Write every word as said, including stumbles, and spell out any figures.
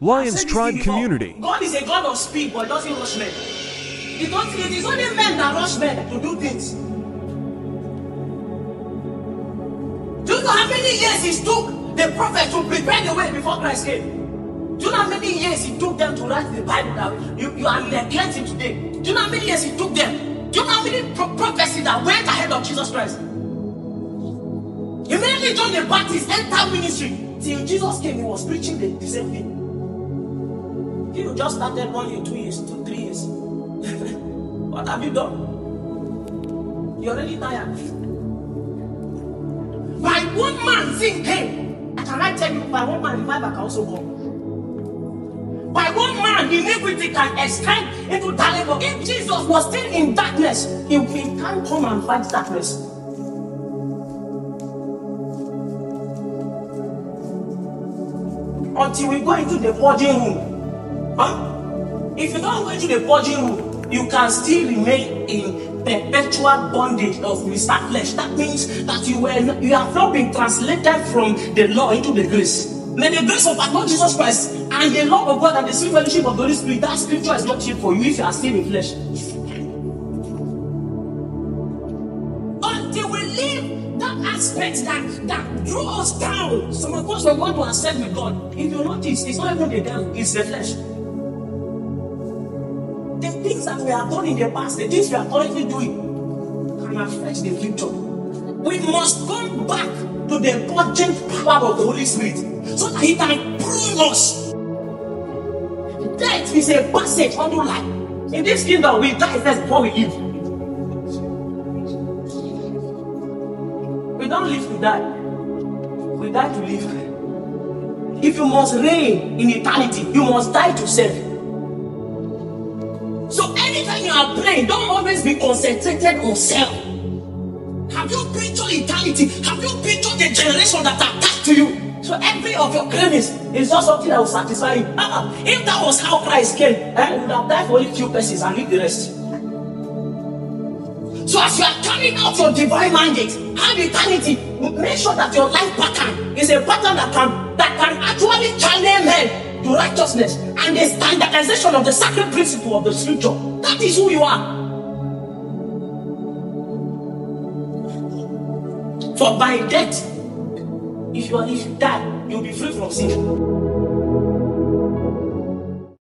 Lions Tribe community. God is a God of speed, but doesn't rush men. Because it is only men that rush men to do things. Do you know how many years it took the prophet to prepare the way before Christ came? Do you know how many years it took them to write the Bible that you, you are neglecting today? Do you know how many years it took them? Do you know how many pro prophecies that went ahead of Jesus Christ? Immediately John the Baptist entered ministry. Till Jesus came, he was preaching the, the same thing. You just started one year, two years, two, three years. What have you done? You're already tired. By one man, sin came. Can I tell you, by one man, revival can also come. By one man, iniquity can extend into darkness. But if Jesus was still in darkness, he, he can't come and fight darkness. Until we go into the purging room. Huh? If you don't go into the purging room, you can still remain in perpetual bondage of Mister Flesh. That means that you were you have not been translated from the law into the grace. May the grace of our Lord Jesus Christ and the love of God and the sweet fellowship of the Holy Spirit, that scripture is not cheap for you if you are still in flesh. Until we leave that aspect that, that draws us down. Some of us want to accept with God. If you notice, it's not even the devil, it's the flesh. The things that we have done in the past, the things we are currently doing, can affect the future. We must come back to the purging power of the Holy Spirit so that He can prune us. Death is a passage unto life. In this kingdom, we die first before we live. We don't live to die. We die to live. If you must reign in eternity, you must die to self. So anytime you are praying, don't always be concentrated on self. Have you pictured eternity? Have you pictured the generation that are attached to you? So every of your cravings is just something that will satisfy you. Uh-uh. If that was how Christ came, eh, he would have died for only few persons and leave the rest. So as you are carrying out your divine mandate, have eternity, make sure that your life pattern is a pattern that can, that can actually channel men to righteousness and the standardization of the sacred principle of the scripture. That is who you are. For by death, if you are if you die, you'll be free from sin.